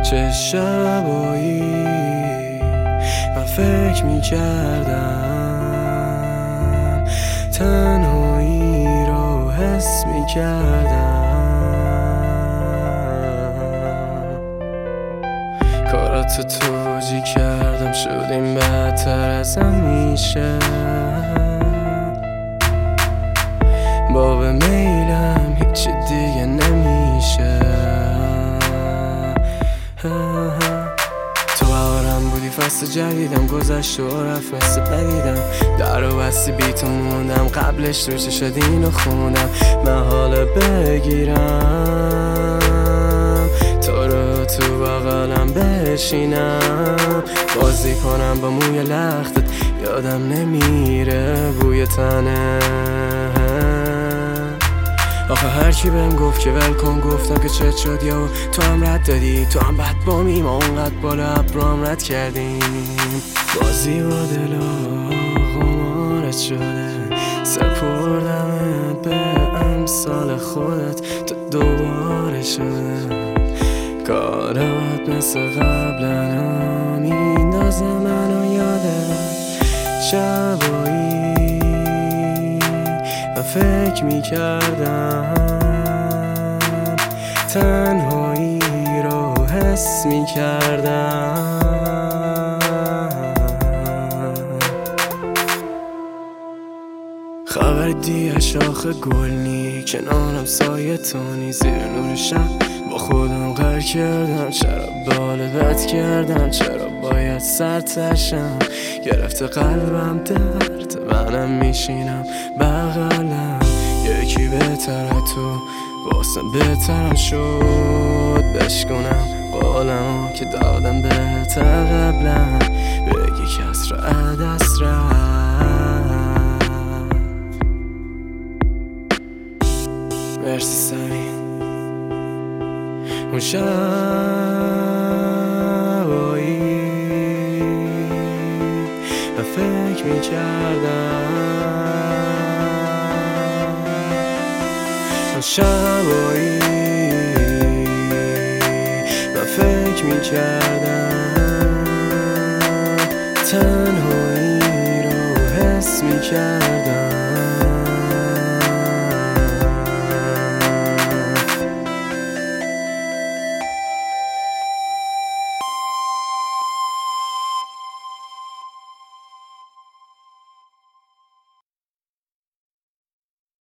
چه شبایی من فکر میکردم، تنهایی رو حس میکردم. کاراتو توجی کردم، شدیم بدتر از همیشه. باب میلم هیچی دیگه نمیشه. تو بهارم بودی، فصل جدیدم گذشت و رفت مثل بدیدم. در و بستی بی تو موندم، قبلش تو چه شد اینو خوندم. من حالا بگیرم تو رو تو بغلم بشینم، بازی کنم با موی لختت، یادم نمیره بوی تنه. آخه هرکی بهم گفت که ول کن، گفتم که چت شد یا تو هم رد دادی. تو هم بد بامی، ما اونقدر بالا ابرام رد کردیم. بازی با دلا غمارت شده، سپردمت به امثال خودت، تو دوباره شده. کارات مثل قبلا میندازه منو یادت. شبایی و فکر میکردم، تنهایی رو حس میکردم. خبر دیگه شاخ گل نی، کنارم سایه تونی، زیر نور شب با خودم غر کردم. چرا بال بد کردم، چرا باید سرتشم، گرفته قلبم درد، منم میشینم بغلم. یکی بهتره تو واسه بهترم شد، بشکنم قولمو که دادم بهتر قبلم، بگی کس را عدس رفت. مرسی سمین. اون شبایی و فکر میکردم، اون شبایی و فکر میکردم، تنهایی رو حس میکردم.